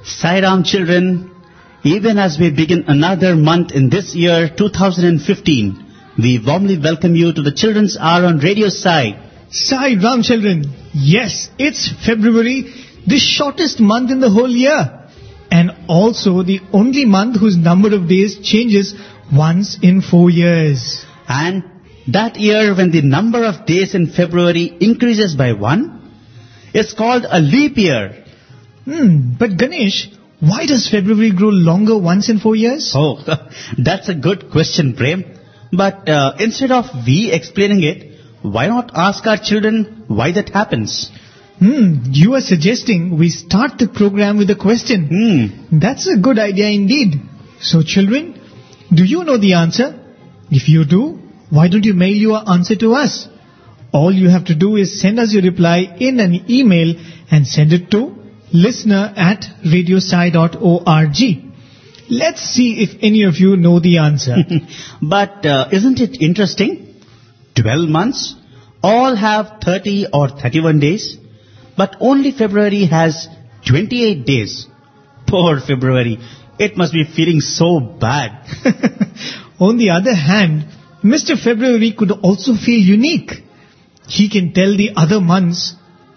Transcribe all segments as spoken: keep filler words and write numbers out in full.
Sai Ram children, even as we begin another month in this year two thousand fifteen, we warmly welcome you to the Children's Hour on Radio Sai. Sai Ram children, yes, it's February, the shortest month in the whole year, and also the only month whose number of days changes once in four years. And that year when the number of days in February increases by one, is called a leap year. Hmm, but Ganesh, why does February grow longer once in four years? Oh, that's a good question, Prem. But uh, instead of we explaining it, why not ask our children why that happens? Hmm, you are suggesting we start the program with a question. Hmm. That's a good idea indeed. So children, do you know the answer? If you do, why don't you mail your answer to us? All you have to do is send us your reply in an email and send it to listener at radiosai dot org. Let's see if any of you know the answer. But uh, isn't it interesting? twelve months all have thirty or thirty-one days, but only February has twenty-eight days. Poor February. It must be feeling so bad. On the other hand, Mister February could also feel unique. He can tell the other months,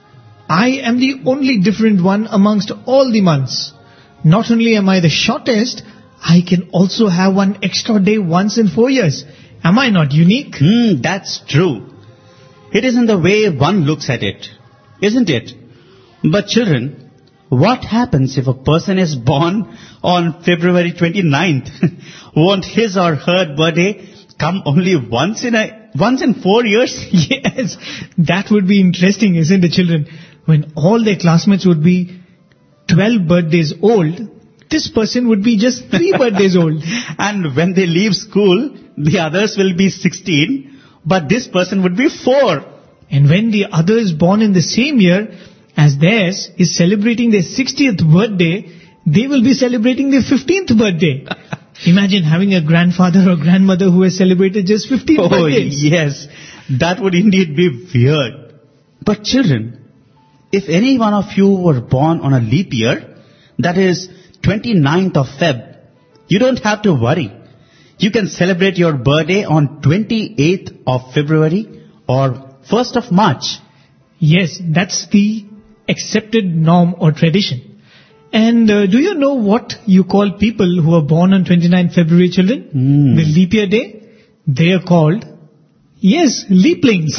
I am the only different one amongst all the months. Not only am I the shortest, I can also have one extra day once in four years. Am I not unique? Hmm, that's true. It is in the way one looks at it, isn't it? But children, what happens if a person is born on February twenty-ninth? Won't his or her birthday come only once in a once in four years? Yes, that would be interesting, isn't it, children? When all their classmates would be twelve birthdays old, this person would be just three birthdays old. And when they leave school, the others will be sixteen, but this person would be four. And when the others born in the same year as theirs is celebrating their sixtieth birthday, they will be celebrating their fifteenth birthday. Imagine having a grandfather or grandmother who has celebrated just fifteen oh, birthdays. Yes, that would indeed be weird. But children, if any one of you were born on a leap year, that is twenty-ninth of Feb, you don't have to worry. You can celebrate your birthday on twenty-eighth of February or first of March. Yes, that's the accepted norm or tradition. And uh, do you know what you call people who are born on twenty-ninth February, children? Mm. The leap year day? They are called, yes, leaplings.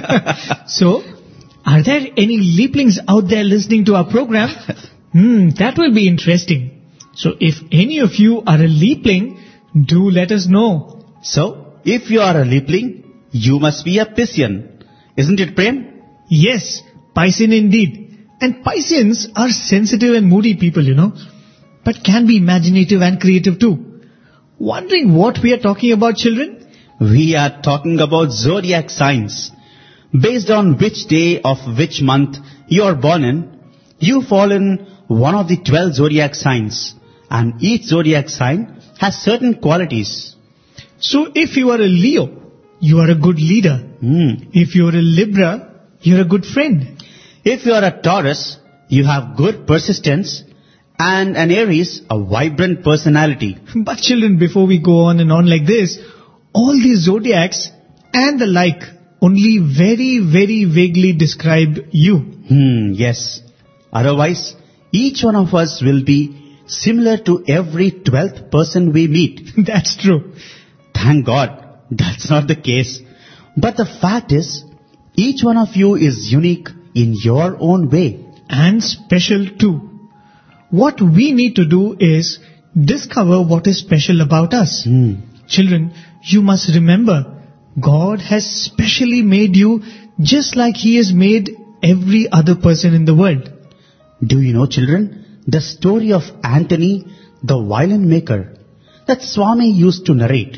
So, are there any leaplings out there listening to our program? Hmm, that will be interesting. So, if any of you are a leapling, do let us know. So, if you are a leapling, you must be a Piscian. Isn't it, Prem? Yes, Piscian indeed. And Piscians are sensitive and moody people, you know, but can be imaginative and creative too. Wondering what we are talking about, children? We are talking about zodiac signs. Based on which day of which month you are born in, you fall in one of the twelve zodiac signs. And each zodiac sign has certain qualities. So if you are a Leo, you are a good leader. Mm. If you are a Libra, you are a good friend. If you are a Taurus, you have good persistence, and an Aries, a vibrant personality. But children, before we go on and on like this, all these zodiacs and the like only very, very vaguely describe you. Hmm, yes. Otherwise, each one of us will be similar to every twelfth person we meet. That's true. Thank God, that's not the case. But the fact is, each one of you is unique in your own way. And special too. What we need to do is discover what is special about us. Hmm. Children, you must remember, God has specially made you just like He has made every other person in the world. Do you know, children, the story of Antony, the violin maker, that Swami used to narrate?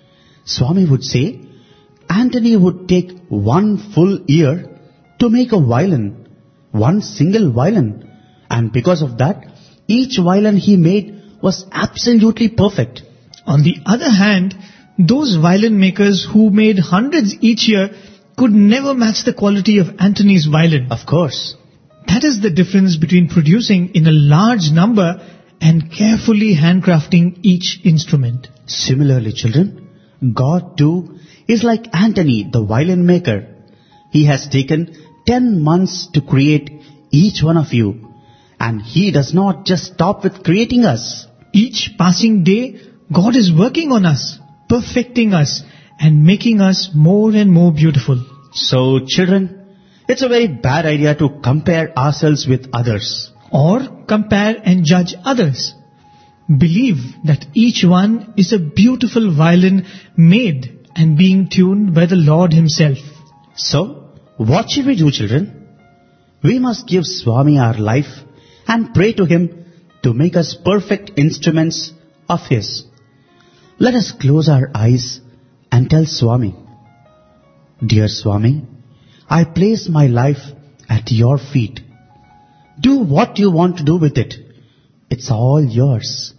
Swami would say, Antony would take one full year to make a violin, one single violin. And because of that, each violin he made was absolutely perfect. On the other hand, those violin makers who made hundreds each year could never match the quality of Antony's violin. Of course. That is the difference between producing in a large number and carefully handcrafting each instrument. Similarly, children, God too is like Antony, the violin maker. He has taken ten months to create each one of you. And He does not just stop with creating us. Each passing day, God is working on us, perfecting us, and making us more and more beautiful. So, children, it's a very bad idea to compare ourselves with others. Or compare and judge others. Believe that each one is a beautiful violin made and being tuned by the Lord Himself. So, what should we do, children? We must give Swami our life and pray to Him to make us perfect instruments of His. Let us close our eyes and tell Swami, Dear Swami, I place my life at your feet. Do what you want to do with it. It's all yours.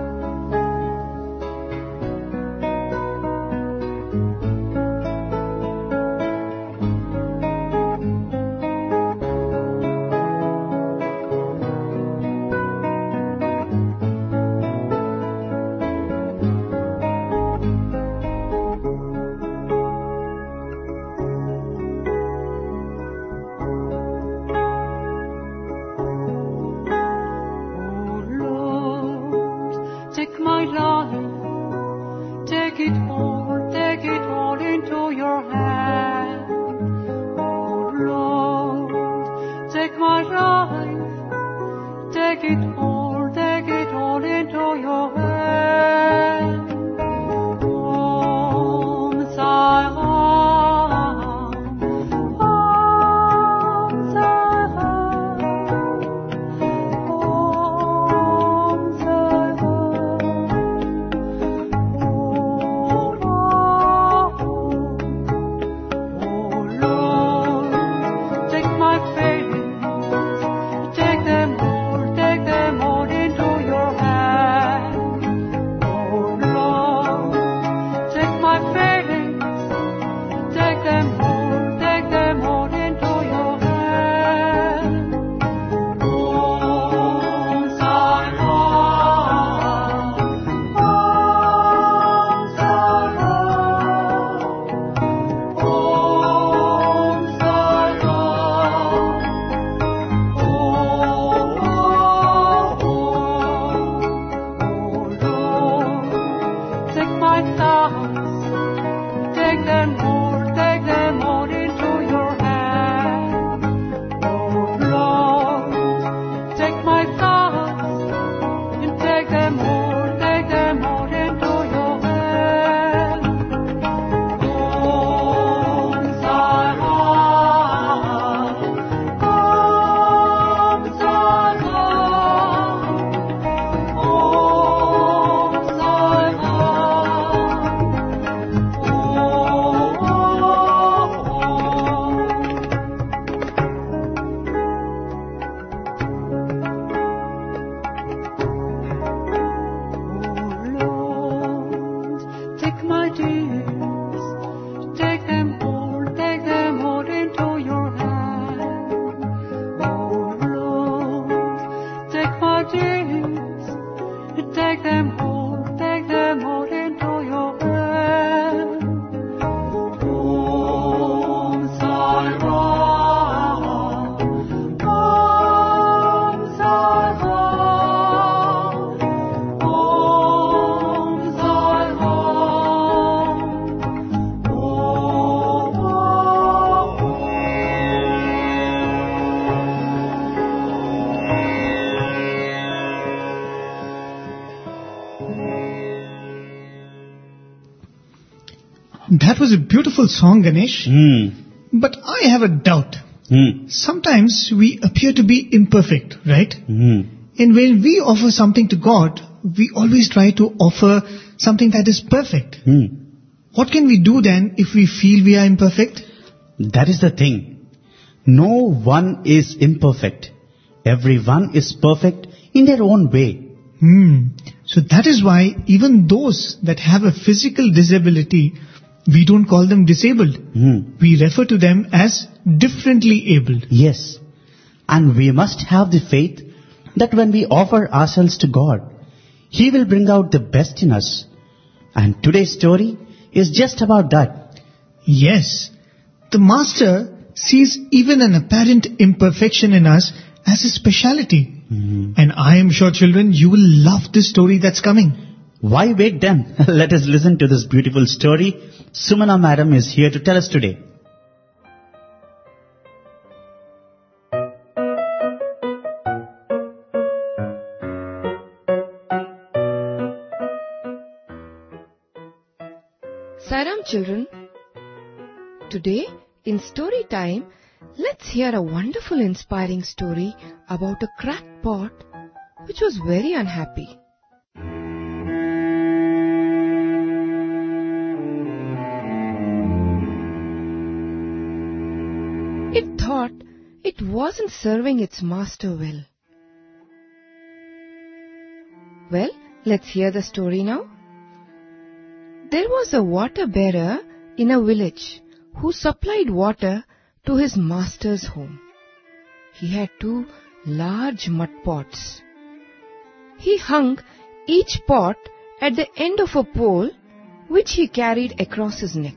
That was a beautiful song, Ganesh. Mm. But I have a doubt. Mm. Sometimes we appear to be imperfect, right? Mm. And when we offer something to God, we always try to offer something that is perfect. Mm. What can we do then if we feel we are imperfect? That is the thing. No one is imperfect. Everyone is perfect in their own way. Hmm. So that is why even those that have a physical disability, we don't call them disabled. Mm. We refer to them as differently abled. Yes. And we must have the faith that when we offer ourselves to God, He will bring out the best in us. And today's story is just about that. Yes, the Master sees even an apparent imperfection in us as a speciality. Mm-hmm. And I am sure, children, you will love this story that's coming. Why wait then? Let us listen to this beautiful story. Sumana Madam is here to tell us today. Sairam children, today in story time, let's hear a wonderful inspiring story about a cracked pot which was very unhappy. It thought it wasn't serving its master well. Well, let's hear the story now. There was a water bearer in a village who supplied water to his master's home. He had two large mud pots. He hung each pot at the end of a pole which he carried across his neck.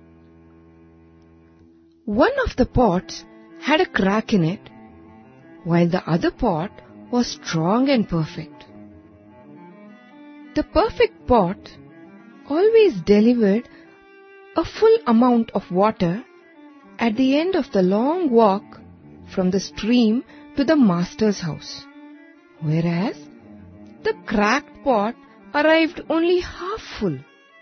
One of the pots had a crack in it, while the other pot was strong and perfect. The perfect pot always delivered a full amount of water at the end of the long walk from the stream to the master's house, whereas the cracked pot arrived only half full.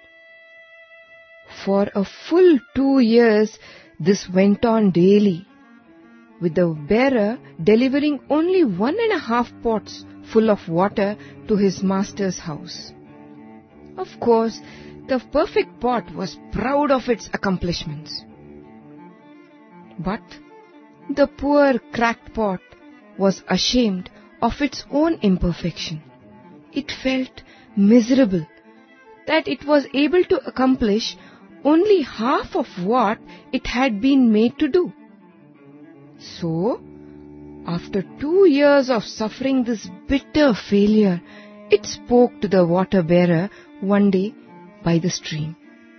For a full two years this went on daily, with the bearer delivering only one and a half pots full of water to his master's house. Of course, the perfect pot was proud of its accomplishments. But the poor cracked pot was ashamed of its own imperfection. It felt miserable that it was able to accomplish only half of what it had been made to do. So, after two years of suffering this bitter failure, it spoke to the water bearer one day by the stream.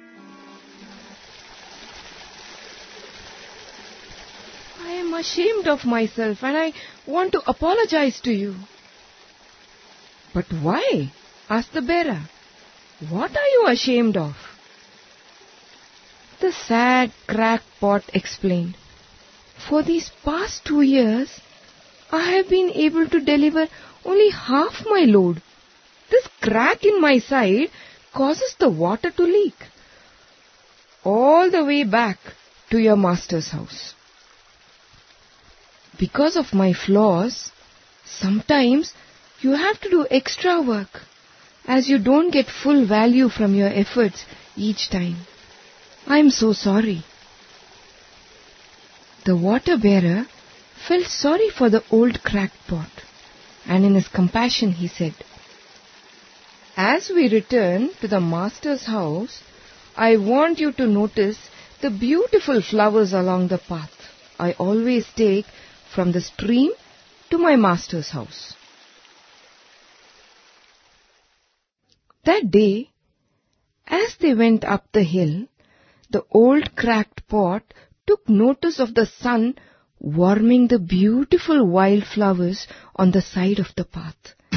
I am ashamed of myself and I want to apologize to you. But why? Asked the bearer. What are you ashamed of? The sad cracked pot explained. For these past two years, I have been able to deliver only half my load. This crack in my side causes the water to leak all the way back to your master's house. Because of my flaws, sometimes you have to do extra work as you don't get full value from your efforts each time. I am so sorry. The water bearer felt sorry for the old cracked pot, and in his compassion he said, As we return to the master's house, I want you to notice the beautiful flowers along the path I always take from the stream to my master's house. That day, as they went up the hill, the old cracked pot took notice of the sun warming the beautiful wild flowers on the side of the path.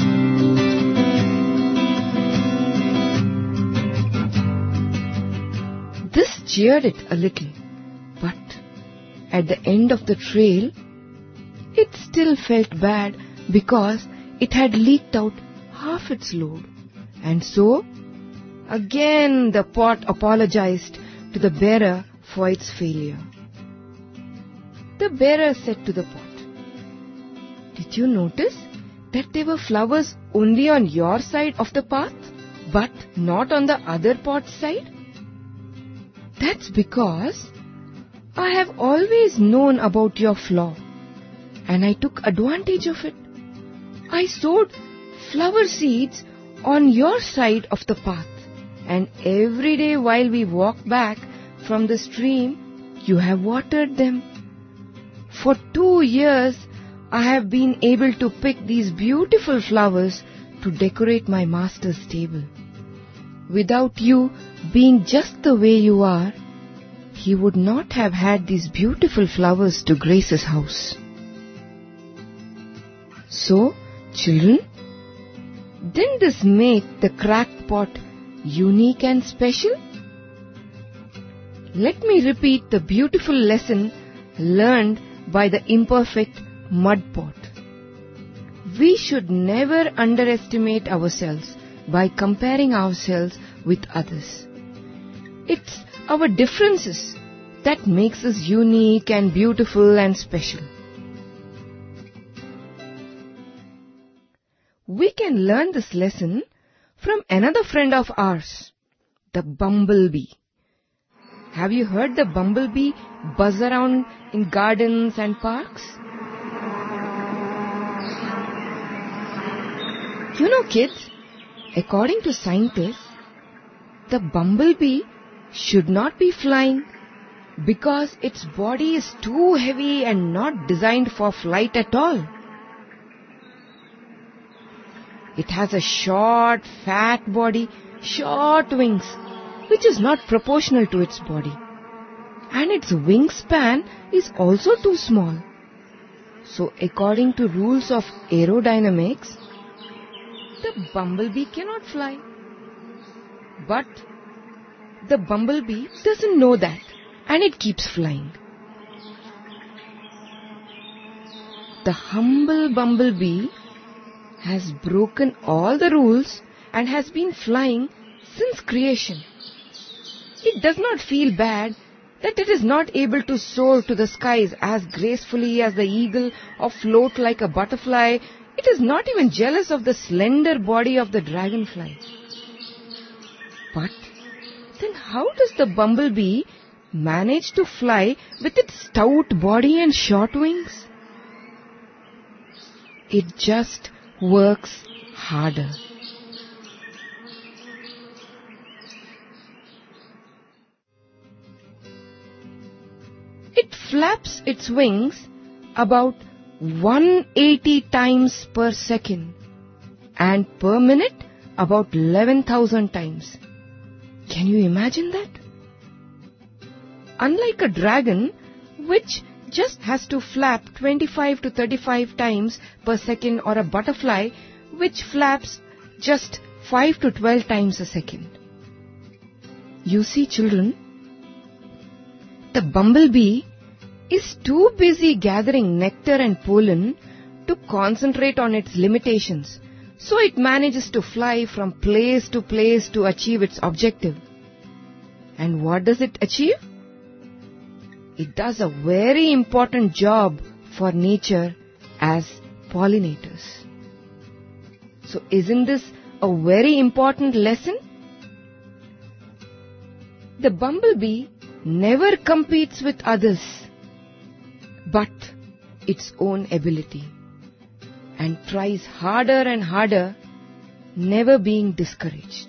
This cheered it a little, but at the end of the trail, it still felt bad because it had leaked out half its load. And so, again the pot apologized to the bearer for its failure. The bearer said to the pot, Did you notice that there were flowers only on your side of the path, but not on the other pot's side? That's because I have always known about your flaw, and I took advantage of it. I sowed flower seeds on your side of the path, and every day while we walk back from the stream, you have watered them. For two years, I have been able to pick these beautiful flowers to decorate my master's table. Without you being just the way you are, he would not have had these beautiful flowers to grace his house. So, children, didn't this make the cracked pot unique and special? Let me repeat the beautiful lesson learned by the imperfect mud pot. We should never underestimate ourselves by comparing ourselves with others. It's our differences that makes us unique and beautiful and special. We can learn this lesson from another friend of ours, the bumblebee. Have you heard the bumblebee buzz around in gardens and parks? You know, kids, according to scientists, the bumblebee should not be flying because its body is too heavy and not designed for flight at all. It has a short, fat body, short wings, which is not proportional to its body. And its wingspan is also too small. So, according to rules of aerodynamics, the bumblebee cannot fly. But the bumblebee doesn't know that, and it keeps flying. The humble bumblebee has broken all the rules and has been flying since creation. It does not feel bad that it is not able to soar to the skies as gracefully as the eagle or float like a butterfly. It is not even jealous of the slender body of the dragonfly. But then how does the bumblebee manage to fly with its stout body and short wings? It just works harder. It flaps its wings about one hundred eighty times per second and per minute about eleven thousand times. Can you imagine that? Unlike a dragon, which just has to flap twenty-five to thirty-five times per second, or a butterfly, which flaps just five to twelve times a second. You see, children, the bumblebee is too busy gathering nectar and pollen to concentrate on its limitations, so it manages to fly from place to place to achieve its objective. And what does it achieve? It does a very important job for nature as pollinators. So isn't this a very important lesson? The bumblebee never competes with others, but its own ability, and tries harder and harder, never being discouraged.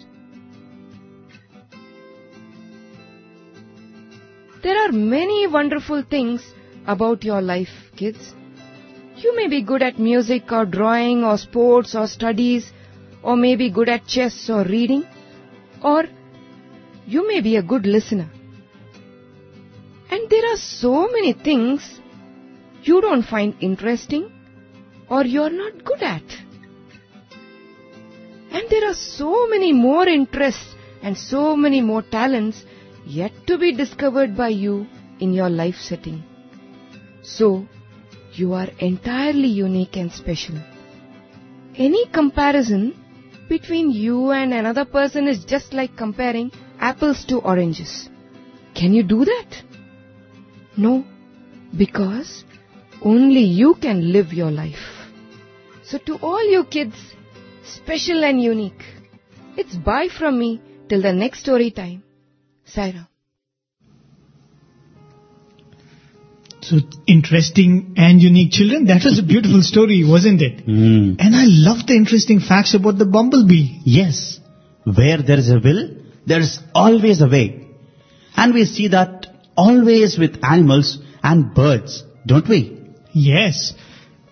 There are many wonderful things about your life, kids. You may be good at music or drawing or sports or studies, or may be good at chess or reading, or you may be a good listener. And there are so many things you don't find interesting or you're not good at. And there are so many more interests and so many more talents yet to be discovered by you in your life setting. So, you are entirely unique and special. Any comparison between you and another person is just like comparing apples to oranges. Can you do that? No, because only you can live your life. So to all you kids, special and unique, it's bye from me till the next story time. Saira. So interesting and unique, children. That was a beautiful story, wasn't it? Mm. And I love the interesting facts about the bumblebee. Yes, where there is a will, there is always a way. And we see that always with animals and birds, don't we? Yes.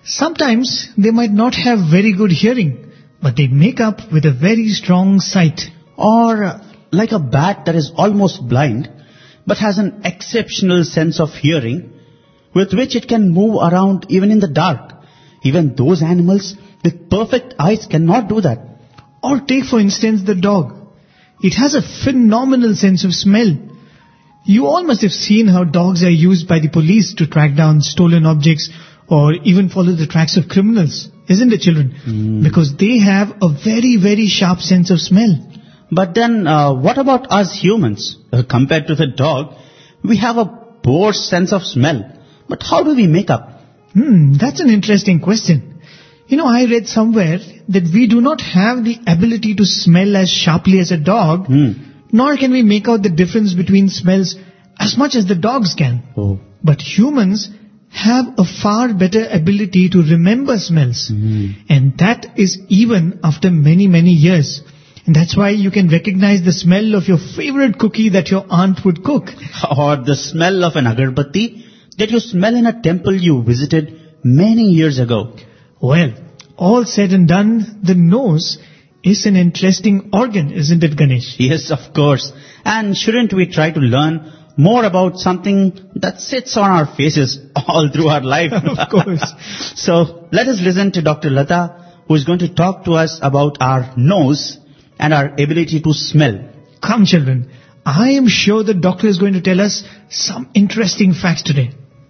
Sometimes they might not have very good hearing, but they make up with a very strong sight. Or uh, like a bat that is almost blind, but has an exceptional sense of hearing, with which it can move around even in the dark. Even those animals with perfect eyes cannot do that. Or take for instance the dog. It has a phenomenal sense of smell. You all must have seen how dogs are used by the police to track down stolen objects or even follow the tracks of criminals, isn't it, children? Mm. Because they have a very, very sharp sense of smell. But then, uh, what about us humans? Uh, compared to the dog, we have a poor sense of smell. But how do we make up? Hmm, that's an interesting question. You know, I read somewhere that we do not have the ability to smell as sharply as a dog, Hmm. nor can we make out the difference between smells as much as the dogs can. Oh. But humans have a far better ability to remember smells. Mm. And that is even after many, many years. And that's why you can recognize the smell of your favorite cookie that your aunt would cook. Or the smell of an agarbatti that you smell in a temple you visited many years ago. Well, all said and done, the nose is an interesting organ, isn't it, Ganesh? Yes, of course. And shouldn't we try to learn more about something that sits on our faces all through our life? Of course. So let us listen to Doctor Lata, who is going to talk to us about our nose and our ability to smell. Come, children. I am sure the doctor is going to tell us some interesting facts today.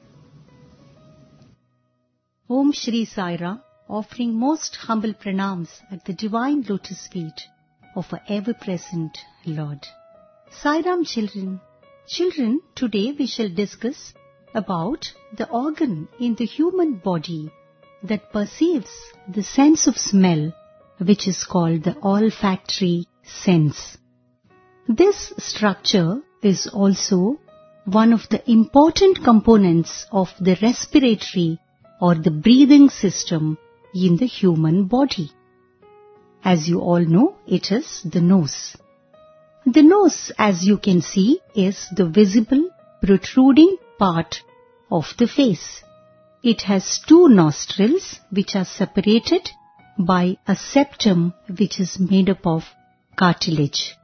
Om Shri Sai Ram, offering most humble pranams at the divine lotus feet of our ever-present Lord. Sai Ram, children. Children, today we shall discuss about the organ in the human body that perceives the sense of smell, which is called the olfactory sense. This structure is also one of the important components of the respiratory or the breathing system in the human body. As you all know, it is the nose. The nose, as you can see, is the visible, protruding part of the face. It has two nostrils which are separated by a septum which is made up of cartilage.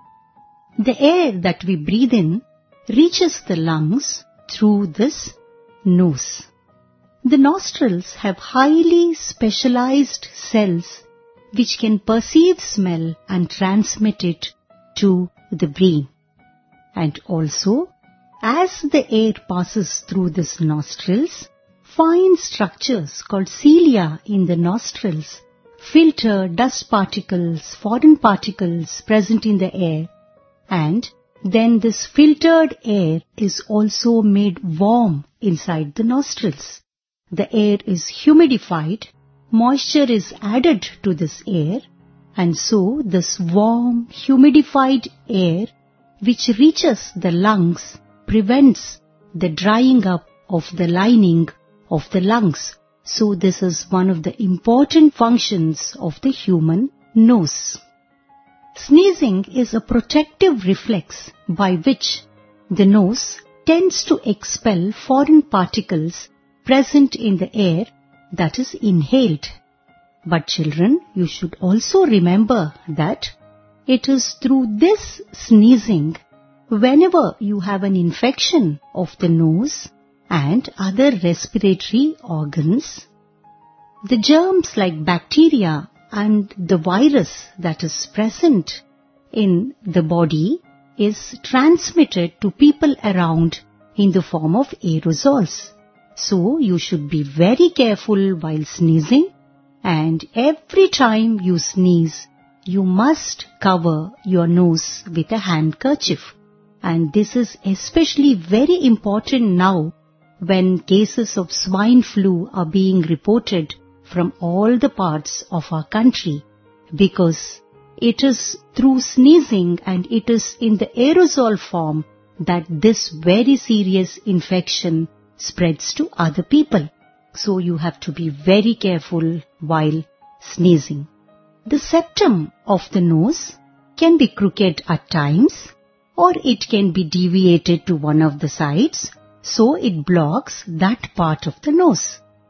The air that we breathe in reaches the lungs through this nose. The nostrils have highly specialized cells which can perceive smell and transmit it to the brain. And also, as the air passes through these nostrils, fine structures called cilia in the nostrils filter dust particles, foreign particles present in the air, and then this filtered air is also made warm inside the nostrils. The air is humidified, moisture is added to this air, and so this warm, humidified air which reaches the lungs prevents the drying up of the lining of the lungs. So this is one of the important functions of the human nose. Sneezing is a protective reflex by which the nose tends to expel foreign particles present in the air that is inhaled. But children, you should also remember that it is through this sneezing, whenever you have an infection of the nose and other respiratory organs, the germs like bacteria and the virus that is present in the body is transmitted to people around in the form of aerosols. So you should be very careful while sneezing, and every time you sneeze, you must cover your nose with a handkerchief. And this is especially very important now when cases of swine flu are being reported from all the parts of our country, because it is through sneezing and it is in the aerosol form that this very serious infection spreads to other people. So you have to be very careful while sneezing. The septum of the nose can be crooked at times, or it can be deviated to one of the sides, so it blocks that part of the nose.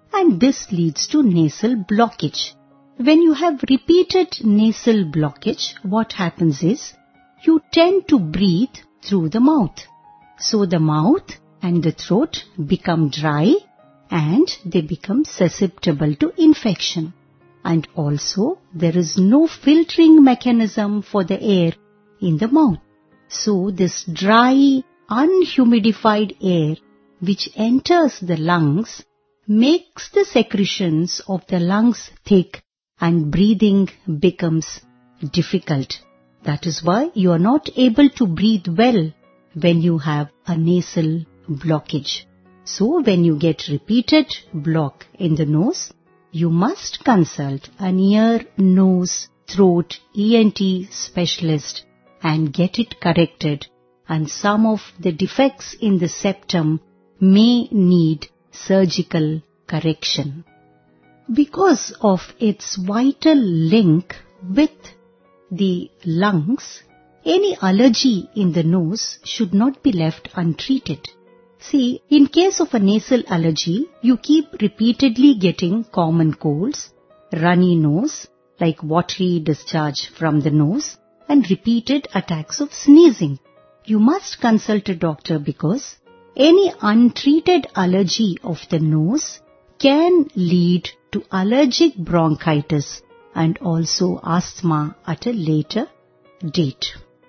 and this leads to nasal blockage. When you have repeated nasal blockage, what happens is you tend to breathe through the mouth. So the mouth and the throat become dry and they become susceptible to infection. And also there is no filtering mechanism for the air in the mouth. So this dry, unhumidified air which enters the lungs makes the secretions of the lungs thick and breathing becomes difficult. That is why you are not able to breathe well when you have a nasal blockage. So when you get repeated block in the nose, you must consult an ear, nose, throat, E N T specialist and get it corrected, and some of the defects in the septum may need surgical correction. Because of its vital link with the lungs, any allergy in the nose should not be left untreated. See, in case of a nasal allergy, you keep repeatedly getting common colds, runny nose, like watery discharge from the nose, and repeated attacks of sneezing. You must consult a doctor because any untreated allergy of the nose can lead to allergic bronchitis and also asthma at a later date.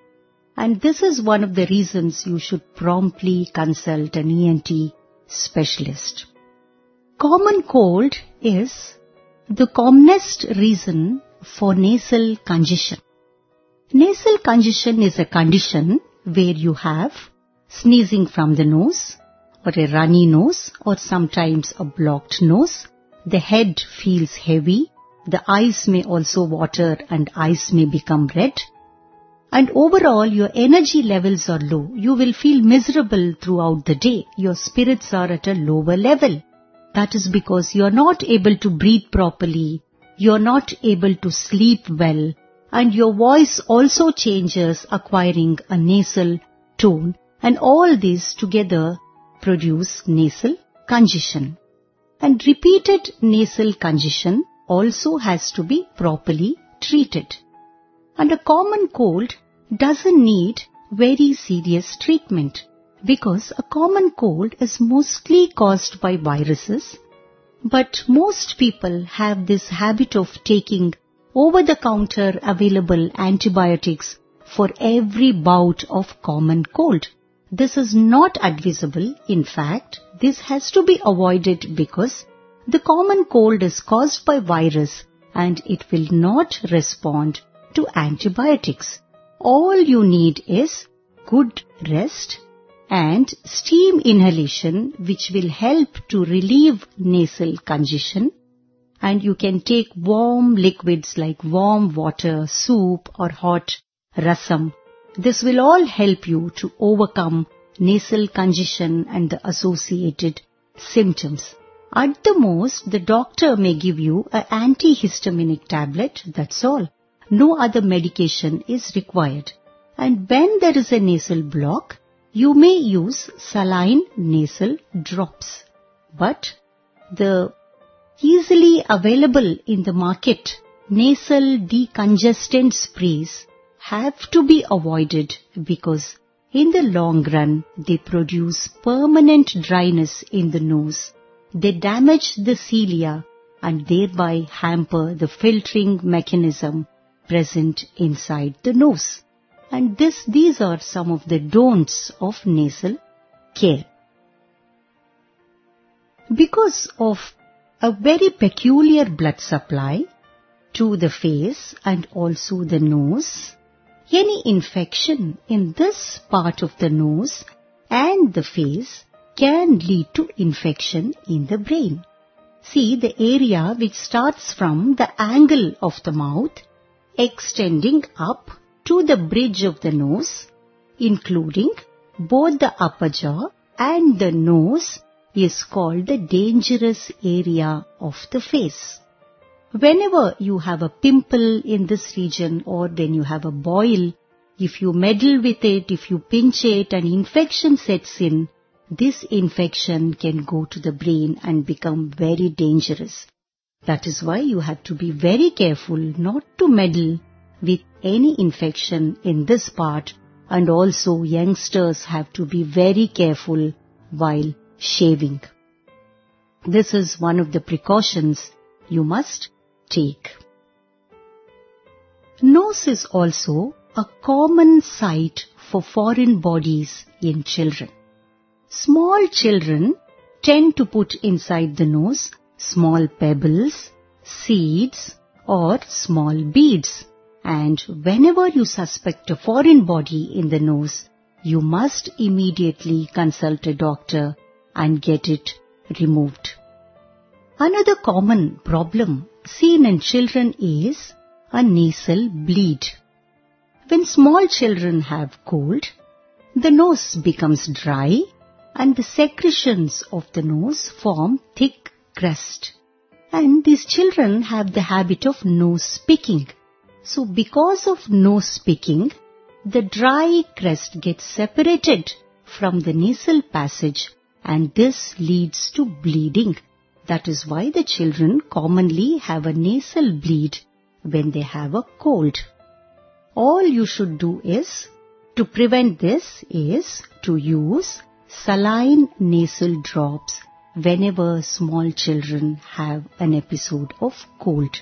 And this is one of the reasons you should promptly consult an E N T specialist. Common cold is the commonest reason for nasal congestion. Nasal congestion is a condition where you have sneezing from the nose or a runny nose or sometimes a blocked nose. The head feels heavy. The eyes may also water and eyes may become red. And overall, your energy levels are low. You will feel miserable throughout the day. Your spirits are at a lower level. That is because you are not able to breathe properly. You are not able to sleep well. And your voice also changes, acquiring a nasal tone. And all these together produce nasal congestion. And repeated nasal congestion also has to be properly treated. And a common cold doesn't need very serious treatment because a common cold is mostly caused by viruses. But most people have this habit of taking over-the-counter available antibiotics for every bout of common cold. This is not advisable. In fact, this has to be avoided because the common cold is caused by virus and it will not respond to antibiotics. All you need is good rest and steam inhalation, which will help to relieve nasal congestion. And you can take warm liquids like warm water, soup or hot rasam. This will all help you to overcome nasal congestion and the associated symptoms. At the most, the doctor may give you an antihistaminic tablet, that's all. No other medication is required. And when there is a nasal block, you may use saline nasal drops. But the easily available in the market nasal decongestant sprays have to be avoided because in the long run they produce permanent dryness in the nose. They damage the cilia and thereby hamper the filtering mechanism present inside the nose. And this, these are some of the don'ts of nasal care. Because of a very peculiar blood supply to the face and also the nose, any infection in this part of the nose and the face can lead to infection in the brain. See, the area which starts from the angle of the mouth extending up to the bridge of the nose, including both the upper jaw and the nose, is called the dangerous area of the face. Whenever you have a pimple in this region or when you have a boil, if you meddle with it, if you pinch it and infection sets in, this infection can go to the brain and become very dangerous. That is why you have to be very careful not to meddle with any infection in this part, and also youngsters have to be very careful while shaving. This is one of the precautions you must take. Nose is also a common site for foreign bodies in children. Small children tend to put inside the nose small pebbles, seeds, or small beads. And whenever you suspect a foreign body in the nose, you must immediately consult a doctor and get it removed. Another common problem seen in children is a nasal bleed. When small children have cold, the nose becomes dry and the secretions of the nose form thick crust. And these children have the habit of nose picking. So because of nose picking, the dry crust gets separated from the nasal passage and this leads to bleeding. That is why the children commonly have a nasal bleed when they have a cold. All you should do is, to prevent this, is to use saline nasal drops whenever small children have an episode of cold.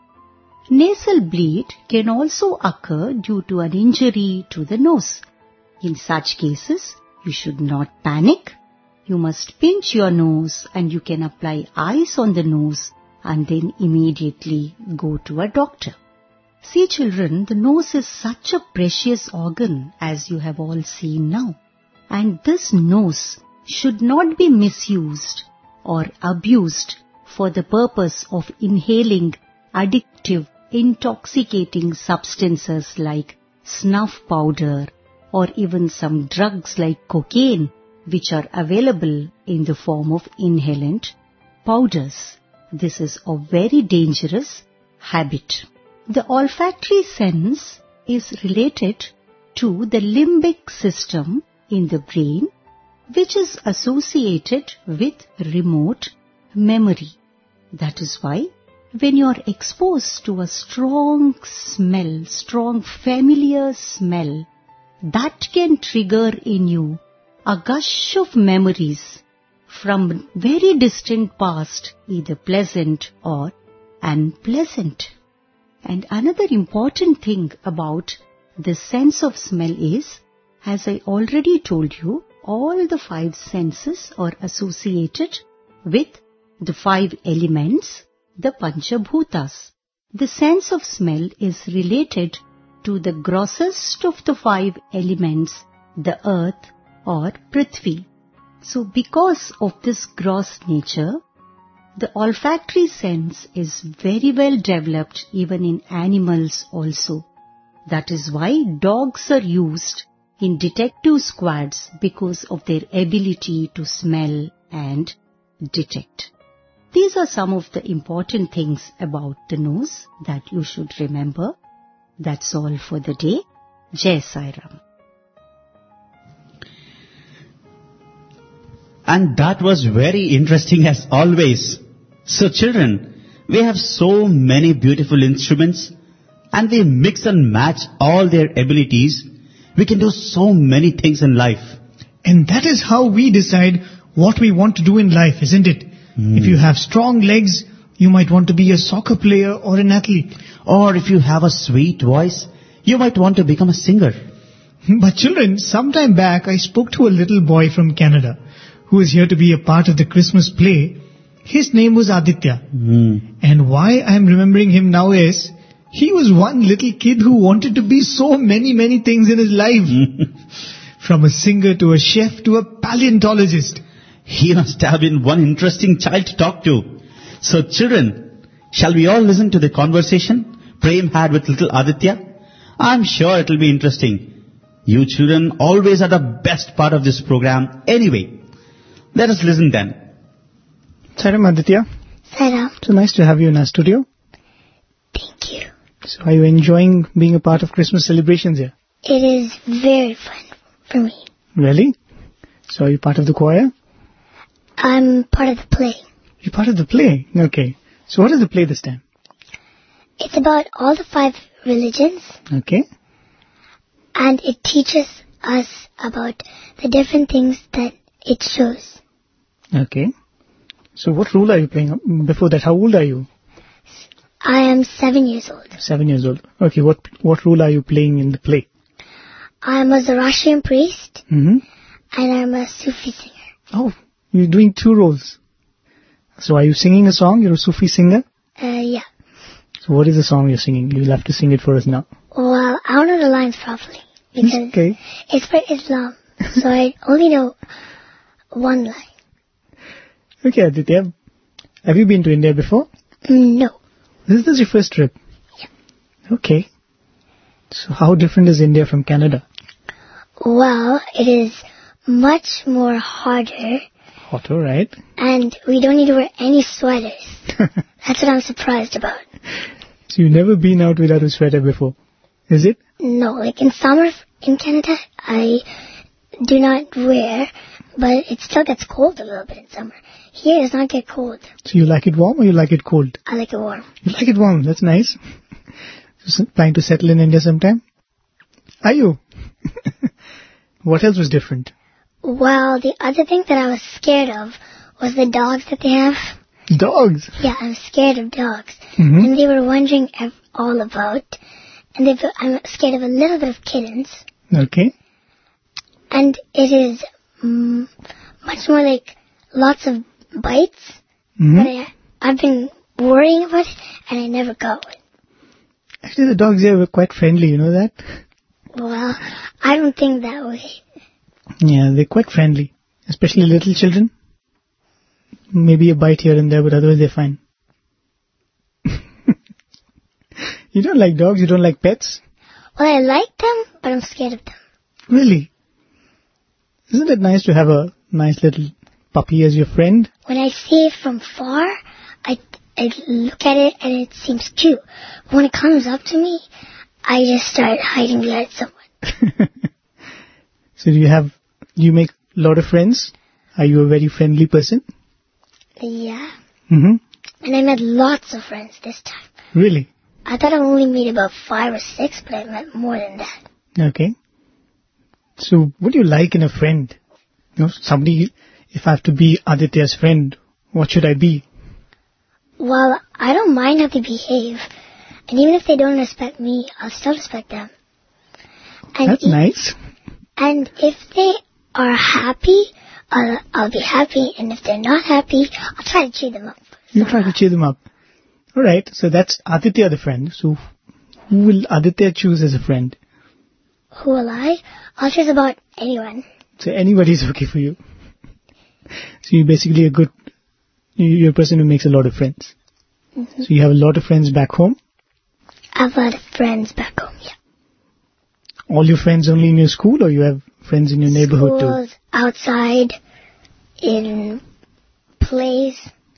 Nasal bleed can also occur due to an injury to the nose. In such cases, you should not panic. You must pinch your nose and you can apply ice on the nose and then immediately go to a doctor. See children, the nose is such a precious organ as you have all seen now. And this nose should not be misused or abused for the purpose of inhaling addictive, intoxicating substances like snuff powder or even some drugs like cocaine, which are available in the form of inhalant powders. This is a very dangerous habit. The olfactory sense is related to the limbic system in the brain, which is associated with remote memory. That is why when you are exposed to a strong smell, strong familiar smell, that can trigger in you a gush of memories from very distant past, either pleasant or unpleasant. And another important thing about the sense of smell is, as I already told you, all the five senses are associated with the five elements, the Panchabhutas. The sense of smell is related to the grossest of the five elements, the earth or Prithvi. So because of this gross nature, the olfactory sense is very well developed even in animals also. That is why dogs are used in detective squads because of their ability to smell and detect. These are some of the important things about the nose that you should remember. That's all for the day. Jai Sai Ram. And that was very interesting as always. So children, we have so many beautiful instruments and we mix and match all their abilities. We can do so many things in life. And that is how we decide what we want to do in life, isn't it? Mm. If you have strong legs, you might want to be a soccer player or an athlete. Or if you have a sweet voice, you might want to become a singer. But children, sometime back I spoke to a little boy from Canada who is here to be a part of the Christmas play. His name was Aditya. Mm. And why I am remembering him now is, he was one little kid who wanted to be so many, many things in his life. From a singer to a chef to a paleontologist. He must have been one interesting child to talk to. So children, shall we all listen to the conversation Prem had with little Aditya? I'm sure it will be interesting. You children always are the best part of this program anyway. Let us listen then. Sairam, Aditya. Sairam. So nice to have you in our studio. Thank you. So are you enjoying being a part of Christmas celebrations here? It is very fun for me. Really? So are you part of the choir? I'm part of the play. You're part of the play? Okay. So what is the play this time? It's about all the five religions, Okay. and it teaches us about the different things that it shows. Okay. So what role are you playing? Before that, how old are you? I am seven years old. Seven years old. Okay, what what role are you playing in the play? I'm a Zoroastrian priest, Mm-hmm. and I'm a Sufi singer. Oh, you're doing two roles. So are you singing a song? You're a Sufi singer? Uh, yeah. So what is the song you're singing? You'll have to sing it for us now. Well, I don't know the lines properly because Okay. it's for Islam, so I only know one line. Okay, Aditya. Have you been to India before? No. This is your first trip? Yeah. Okay. So how different is India from Canada? Well, it is much more harder, Hotter, right? and we don't need to wear any sweaters. That's what I'm surprised about. So you've never been out without a sweater before, is it? No, like in summer in Canada, I do not wear, but it still gets cold a little bit in summer. Here it does not get cold. So you like it warm or you like it cold? I like it warm. You like it warm, that's nice. So planning to settle in India sometime? Are you? What else was different? Well, the other thing that I was scared of was the dogs that they have. Dogs. Yeah, I'm scared of dogs. Mhm. And they were wondering ev- all about. And they, I'm scared of a little bit of kittens. Okay. And it is mm, much more like lots of bites. Mhm. But I, I've been worrying about it, and I never got one. Actually, the dogs here were quite friendly, you know that? Well, I don't think that way. Yeah, they're quite friendly. Especially little children. Maybe a bite here and there, but otherwise they're fine. You don't like dogs? You don't like pets? Well, I like them, but I'm scared of them. Really? Isn't it nice to have a nice little puppy as your friend? When I see it from far, I, I look at it and it seems cute. But when it comes up to me, I just start hiding behind someone. So do you have, do you make a lot of friends? Are you a very friendly person? Yeah. Mm-hmm. And I met lots of friends this time. Really? I thought I only made about five or six, but I met more than that. Okay. So what do you like in a friend? You know, somebody, if I have to be Aditya's friend, what should I be? Well, I don't mind how they behave. And even if they don't respect me, I'll still respect them. And That's e- nice. And if they are happy, I'll, I'll be happy. And if they're not happy, I'll try to cheer them up. You try to cheer them up. Alright, so that's Aditya the friend. So who will Aditya choose as a friend? Who will I? I'll choose about anyone. So anybody's okay for you. So you're basically a good, you're a person who makes a lot of friends. Mm-hmm. So you have a lot of friends back home. I have a lot of friends back home, yeah. All your friends only in your school, or you have friends in your neighborhood Schools, outside, in plays,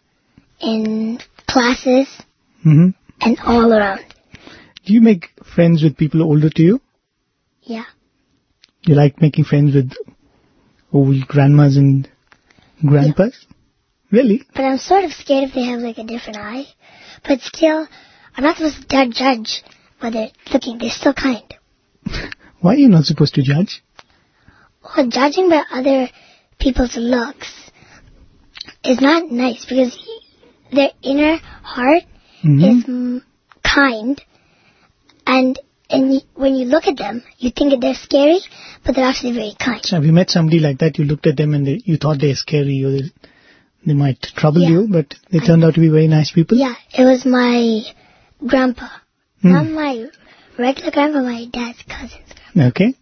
in classes, too? Mm-hmm. and all around. Do you make friends with people older to you? Yeah. You like making friends with old grandmas and grandpas? Really? But I'm sort of scared if they have like a different eye. But still, I'm not supposed to judge whether they're looking. They're still kind. Why are you not supposed to judge? Well, judging by other people's looks is not nice because their inner heart Mhm. is mm, kind, and and y- when you look at them, you think that they're scary, but they're actually very kind. So have you met somebody like that? You looked at them and they, you thought they're scary or they, they might trouble Yeah. you, but they turned out to be very nice people? Yeah, it was my grandpa, Hmm. not my regular grandpa, my dad's cousin's grandpa. Okay.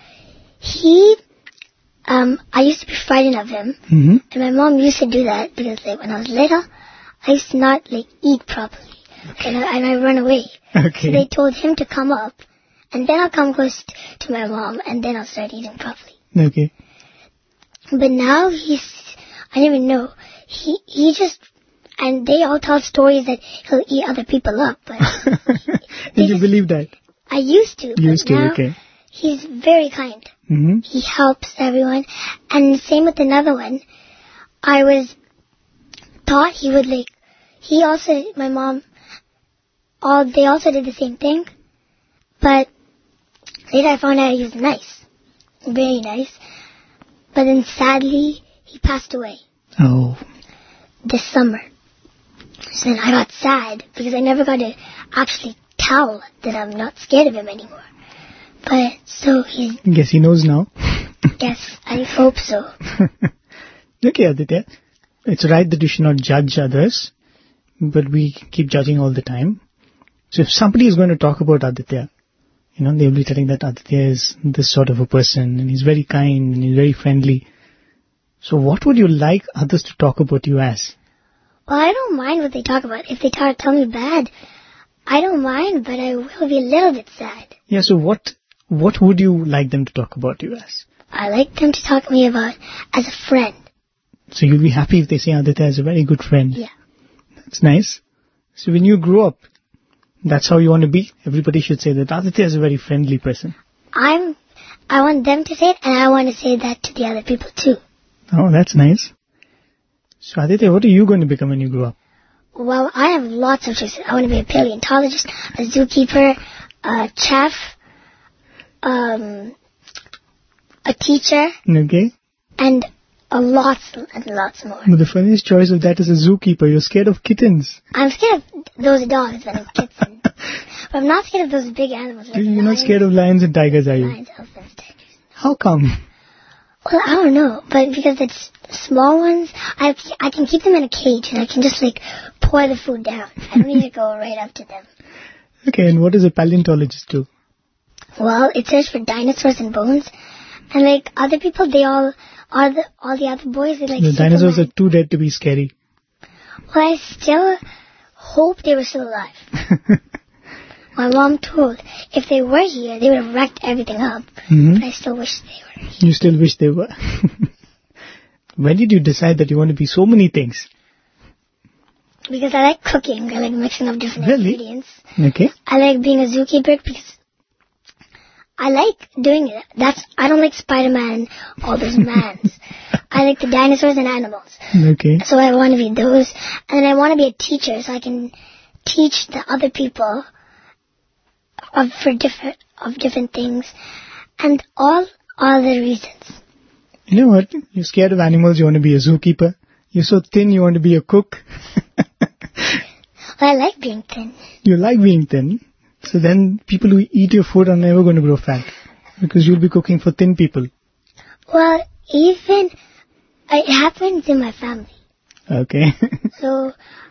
He, um, I used to be frightened of him, Mm-hmm. and my mom used to do that because, like, when I was little, I used to not like eat properly, and I, and I run away. Okay. So they told him to come up, and then I'll come close t- to my mom, and then I'll start eating properly. Okay. But now he's, I don't even know, he he just, and they all tell stories that he'll eat other people up, but Did you believe that? I used to. Used but to, now okay. he's very kind. Mm-hmm. He helps everyone. And same with another one. I was thought he would like, he also, my mom, all they also did the same thing. But later I found out he was nice. Very nice. But then sadly, he passed away Oh. this summer. So then I got sad because I never got to actually tell that I'm not scared of him anymore. But so he's, Guess he knows now. yes, I hope so. Okay, Aditya. It's right that you should not judge others, but we keep judging all the time. So if somebody is going to talk about Aditya, you know, they'll be telling that Aditya is this sort of a person, and he's very kind, and he's very friendly. So what would you like others to talk about you as? Well, I don't mind what they talk about. If they talk, tell me bad, I don't mind, but I will be a little bit sad. Yeah, so what what would you like them to talk about you as? I like them to talk to me about as a friend. So you'll be happy if they say Aditya is a very good friend. Yeah. That's nice. So when you grow up, that's how you want to be? Everybody should say that Aditya is a very friendly person. I'm, I want them to say it, and I want to say that to the other people too. Oh, that's nice. So Aditya, what are you going to become when you grow up? Well, I have lots of choices. I want to be a paleontologist, a zookeeper, a chef, um, a teacher, Okay. and a lots and lots more. But the funniest choice of that is a zookeeper. You're scared of kittens. I'm scared of those dogs and those kittens. But I'm not scared of those big animals. Like You're not lions, scared of lions and tigers, are you? lions, elephants, tigers. How come? Well, I don't know, but because it's small ones, I, I can keep them in a cage and I can just like pour the food down. I don't need to go right up to them. Okay, and what does a paleontologist do? Well, it searches for dinosaurs and bones, and like other people, they all all the all the other boys they like. The dinosaurs are Superman. too dead to be scary. Well, I still hope they were still alive. My mom told if they were here, they would have wrecked everything up. hmm But I still wish they were. You still wish they were. When did you decide that you want to be so many things? Because I like cooking. I like mixing up different Really? ingredients. Okay. I like being a zookeeper because I like doing it. That's I don't like Spider-Man, all those mans. I like the dinosaurs and animals. Okay. So I want to be those. And then I want to be a teacher so I can teach the other people of for different of different things and all other reasons. You know what? You're scared of animals, you want to be a zookeeper. You're so thin, you want to be a cook. Well, I like being thin. You like being thin. So then people who eat your food are never going to grow fat. Because you'll be cooking for thin people. Well, even it happens in my family. Okay. So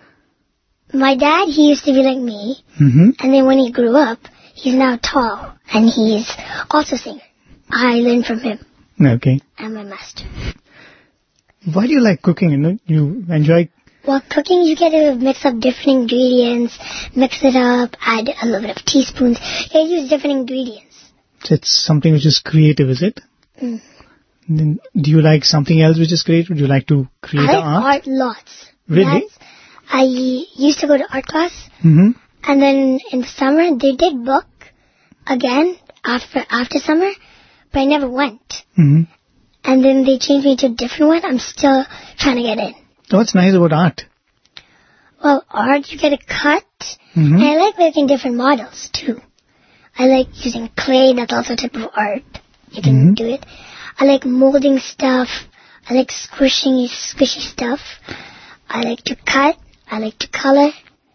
my dad, he used to be like me. hmm And then when he grew up, he's now tall. And he's also a singer. I learned from him. Okay. I'm my master. Why do you like cooking? You know, you enjoy... While cooking, you get to mix up different ingredients, mix it up, add a little bit of teaspoons. You get to use different ingredients. It's something which is creative, is it? Mm. Then do you like something else which is creative? Would you like to create I like art? art lots. Really? Yes. I used to go to art class, hmm and then in the summer they did book again after after summer, but I never went. hmm And then they changed me to a different one. I'm still trying to get in. What's nice about art? Well, art, you get to cut. hmm And I like making different models, too. I like using clay. That's also a type of art. You can Mhm. do it. I like molding stuff. I like squishing squishy stuff. I like to cut. I like to color.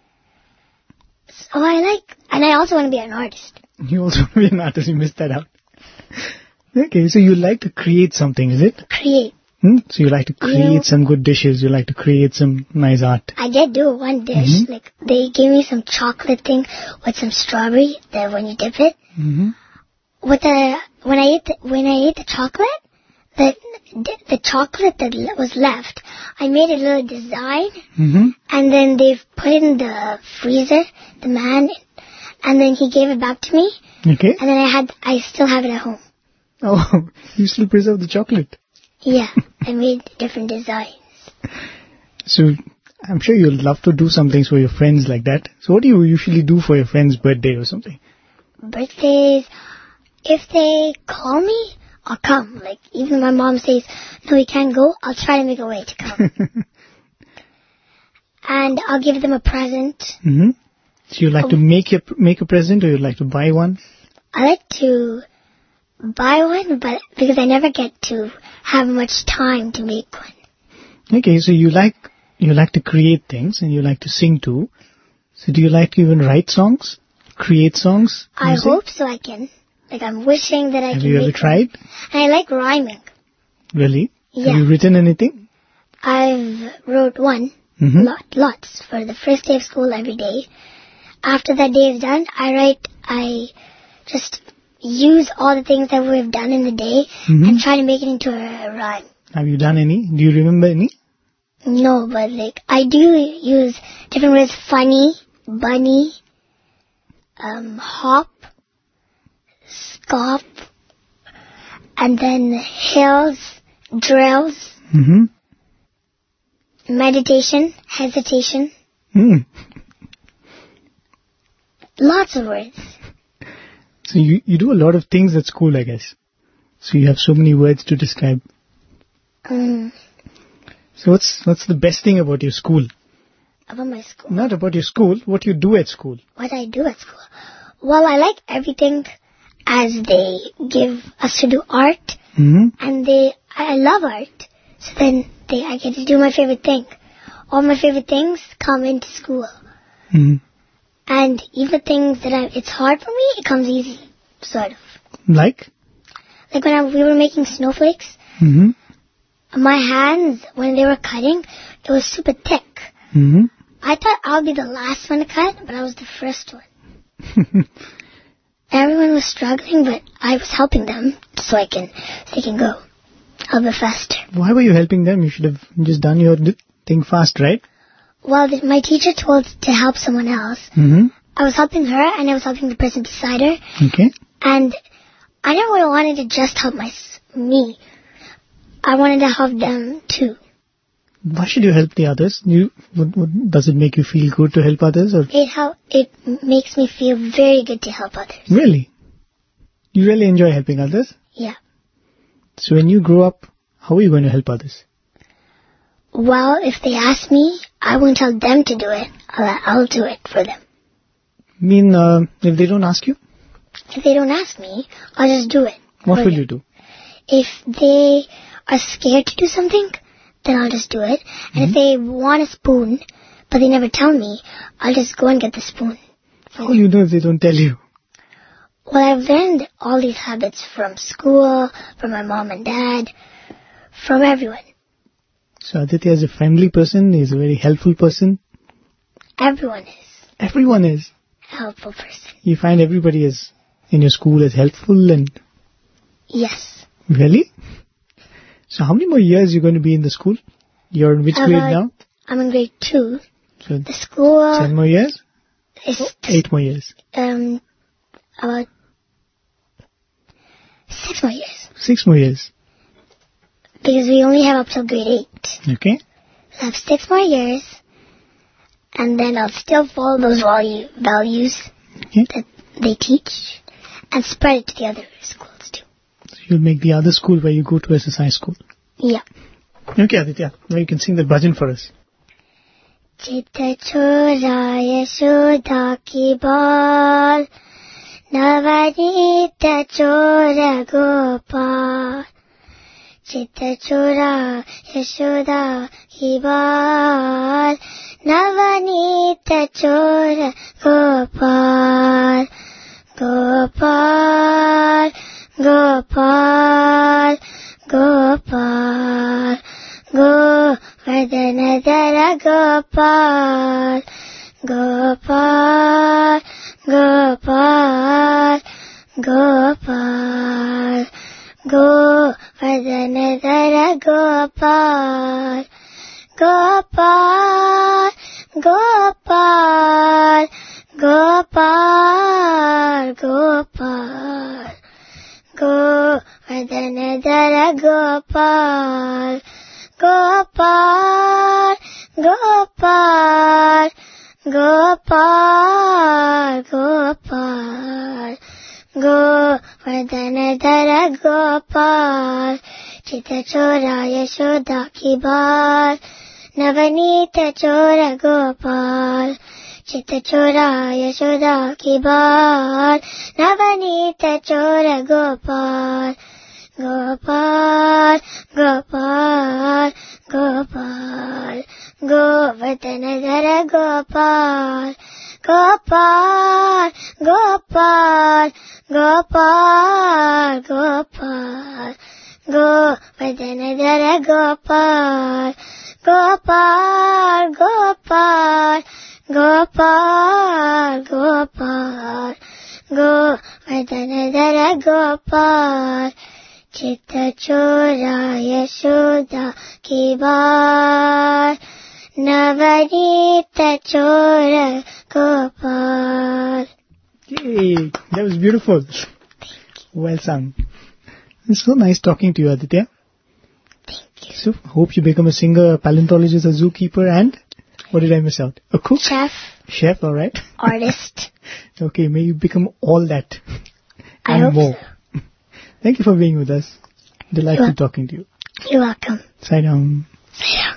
So I like... And I also want to be an artist. You also want to be an artist, you missed that out. Okay, so you like to create something, is it? Create. Hmm? So you like to create Yeah. some good dishes, you like to create some nice art. I did do one dish. Mhm. Like, they gave me some chocolate thing with some strawberry. That when you dip it, hmm with the when I ate the, when I ate the chocolate, the the chocolate that le- was left, I made a little design, hmm and then they put it in the freezer. The man, and then he gave it back to me, Okay. and then I had I still have it at home. Oh, you still preserve the chocolate. Yeah, I made different designs. So I'm sure you'll love to do some things for your friends like that. So what do you usually do for your friend's birthday or something? Birthdays, If they call me, I'll come. Like, even if my mom says, no, we can't go, I'll try to make a way to come. And I'll give them a present. Mm-hmm. So you like oh. to make a, make a present, or you like to buy one? I like to buy one, but because I never get to have much time to make one. Okay, so you like you like to create things, and you like to sing too. So do you like to even write songs, create songs? I music? hope so. I can. Like, I'm wishing that I Have can. Have you ever make tried? Them. And I like rhyming. Really? Yeah. Have you written anything? I've wrote one. Mm-hmm. Lot, lots for the first day of school every day. After that day is done, I write. I just use all the things that we've done in the day mm-hmm. and try to make it into a rhyme. Have you done any? Do you remember any? No, but like I do use different words: funny, bunny, um, hop, scop, and then hills, drills, mm-hmm. meditation, hesitation. Mm. Lots of words. So you, you do a lot of things at school, I guess. So you have so many words to describe. Um, so what's what's the best thing about your school? About my school? Not about your school, what you do at school. What I do at school? Well, I like everything as they give us to do art. Mm-hmm. And they, I love art. So then they, I get to do my favorite thing. All my favorite things come into school. Mm-hmm. And even things that I, it's hard for me, it comes easy, sort of. Like? Like when I, we were making snowflakes, mm-hmm. my hands, when they were cutting, it was super thick. Mm-hmm. I thought I would be the last one to cut, but I was the first one. Everyone was struggling, but I was helping them so I can, so they can go a little bit faster. Why were you helping them? You should have just done your thing fast, right? Well, the, my teacher told to help someone else. Mm-hmm. I was helping her, and I was helping the person beside her. Okay. And I never wanted to just help my me. I wanted to help them too. Why should you help the others? You what, what, does it make you feel good to help others? Or? It help. It makes me feel very good to help others. Really? You really enjoy helping others? Yeah. So when you grow up, how are you going to help others? Well, if they ask me, I won't tell them to do it. I'll, I'll do it for them. I mean, uh, if they don't ask you? If they don't ask me, I'll just do it. What will them. you do? If they are scared to do something, then I'll just do it. And mm-hmm. if they want a spoon, but they never tell me, I'll just go and get the spoon. How do you know if they don't tell you? Well, I've learned all these habits from school, from my mom and dad, from everyone. So Aditya is a friendly person, he's a very helpful person. Everyone is. Everyone is. A helpful person. You find everybody is in your school as helpful and... Yes. Really? So how many more years are you going to be in the school? You're in which About, grade now? I'm in grade two. So the school... Ten more years? Is Eight more years. Um, about six more years. Six more years. Because we only have up till grade eight. Okay. So I have six more years, and then I'll still follow those value, values okay. that they teach, and spread it to the other schools too. So you'll make the other school where you go to as a science school? Yeah. Okay, Aditya. Now you can sing that bhajan for us. Chitta chora yashoda ki bal, navanita chora gopal. Chitta chora yashoda ki bal, navanita chora gopal. Gopal, Gopal, Gopal, Govardhanadhara Gopal, Gopal, Gopal, Gopal, Govardhanadhara Gopal, Gopal, Gopal, Gopal, Gopal, Govardhanadhara Gopal, Gopal, Gopal, Gopal, Gopal, Gopal, Vardhanadhara Gopal, Chita Chora Yashoda ki baal, Navanita Chora Gopal, Chita Chora Yashoda ki baal, Navanita Chora Gopal, Gopal, Gopal, Gopal, Govardhanadhara Gopal, Gopal, Gopal, Gopal, Gopal, Govardhanadhara Gopal, Gopal, Gopal, Gopal, Gopal, Govardhanadhara Gopal, Chitta Chora Yashoda ki baal, Navanita Chora Gopal. Yay, that was beautiful. Well sung. It's so nice talking to you, Aditya. Thank you. So, hope you become a singer, a paleontologist, a zookeeper, and what did I miss out? A cook? Chef. Chef, alright. Artist. Okay, may you become all that. I and hope more. so. Thank you for being with us. Delightful You're- talking to you. You're welcome. Sai Ram. Yeah.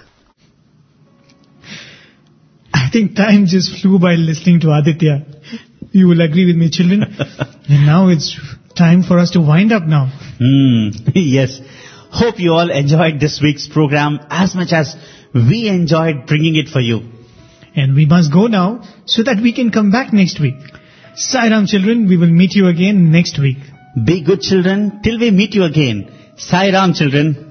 I think time just flew by listening to Aditya. You will agree with me, children. And now it's time for us to wind up now. Hmm. Yes. Hope you all enjoyed this week's program as much as we enjoyed bringing it for you. And we must go now so that we can come back next week. Sai Ram, children, we will meet you again next week. Be good children till we meet you again. Sai Ram children.